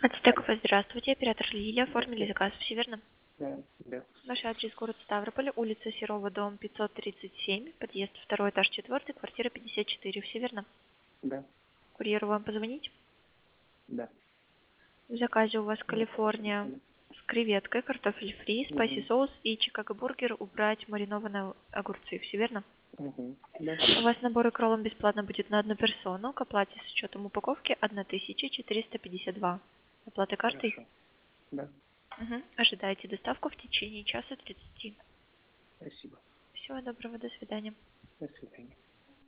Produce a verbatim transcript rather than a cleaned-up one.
Ацтеков, здравствуйте. Оператор Лилия. Оформили заказ. Все верно? Да, да, Ваш адрес город Ставрополь, улица Серова, дом пятьсот тридцать семь, подъезд второй этаж четвертый, квартира пятьдесят четыре. Все верно? да, Курьеру вам позвонить? да. В заказе у вас Да. Калифорния с креветкой, картофель фри, спайси Угу. соус и чикаго бургер убрать маринованные огурцы. Все верно? Угу. Да. У вас набор икролом бесплатно будет на одну персону. К оплате с учетом упаковки тысяча четыреста пятьдесят два. Оплата картой? Хорошо. Да. Угу. Ожидайте доставку в течение часа тридцати. Спасибо. Всего доброго, до свидания. До свидания.